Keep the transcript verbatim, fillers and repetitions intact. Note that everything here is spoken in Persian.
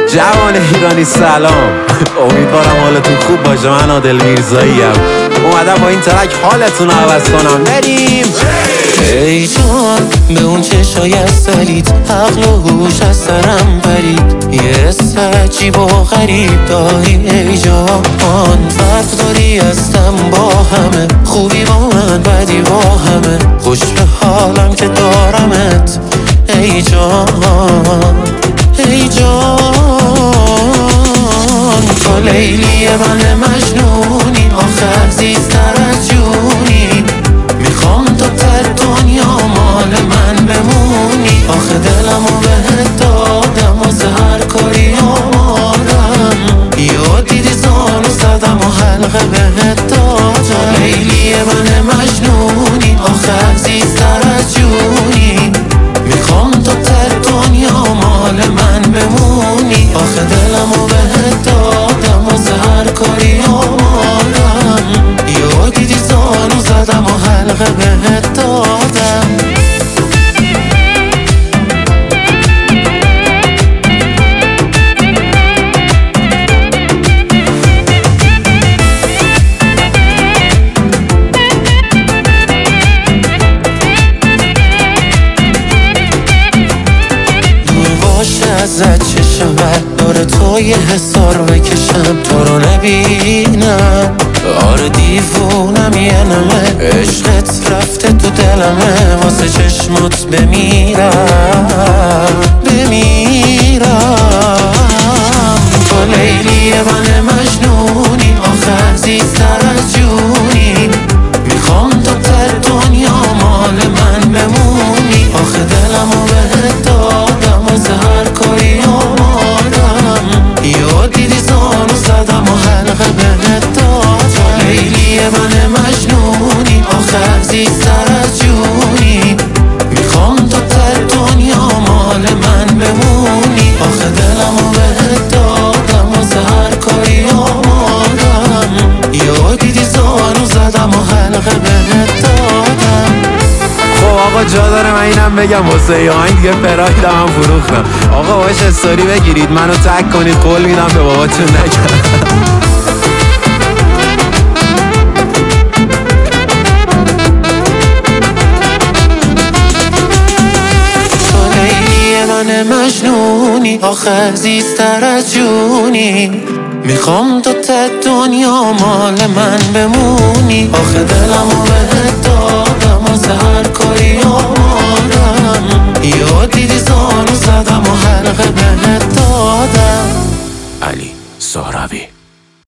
جوان ایرانی سلام، امیدوارم حالتون خوب باشه. من عادل میرزایی ام، اومدم با این ترک حالتون رو عوض کنم. بریم. ای جان به اون چشای اصلیت عقل و هوش از سرم پرید، یه حس عجیب و غریب داری ای جان. فرق داری هستم با همه، خوبی با من بدی با همه، خوش به حالم که دارمت ای جان. ای جان تو لیلی من مجنونی، آخه عزیزتر از جونی، میخوام تو تر دنیا مال من بمونی. آخه دلمو بهت دادم و هر کاری آمادم، یا دیدی زانو زدم و حلقه بهت دادم. لیلی من مجنونی، آخه عزیزتر از جونی، میخوام تو تر دنیا مال من بمونی. آخه دلمو بهت دادم و هر کاری آمادم، یا دیدی زانو زدم و حلقه بهت دادم. ازت چشم داره تو یه حسار بکشم، تو رو نبینم آره دیوونم یه نمه، عشقت رفته تو دلمه، واسه چشمات بمیرم بمیرم. تو لیلی من مجنونی، آخه عزیزتر از جونی، میخوام تو تر دنیا مال من بمونی. آخه دلمو بهت دادم و هر کاری آمادم، یا دیدی زانو زدم و حلقه بهت دادم. لیلی من مجنونی، آخه عزیزتر از جونی، میخوام تو تر دنیا مال من بمونی. آخه دلمو بهت دادم و هر کاری آمادم، یا دیدی زانو زدم و حلقه بهت دادم. خب آقا جا داره من اینم بگم واسه یه آهنگ دیگه پرایدم هم فروختم. آقا باش استوری بگیرید، منو تگ کنید، قول میدم به باباتون نگم. من مجنونی، آخه عزیزتر از جونی، میخوام تو ته دنیا مال من بمونی. آخه دلمو بهت دادم و هر کاری آمادم، یا دیدی زانو زدم و حلقه بهت دادم. علی سهروی.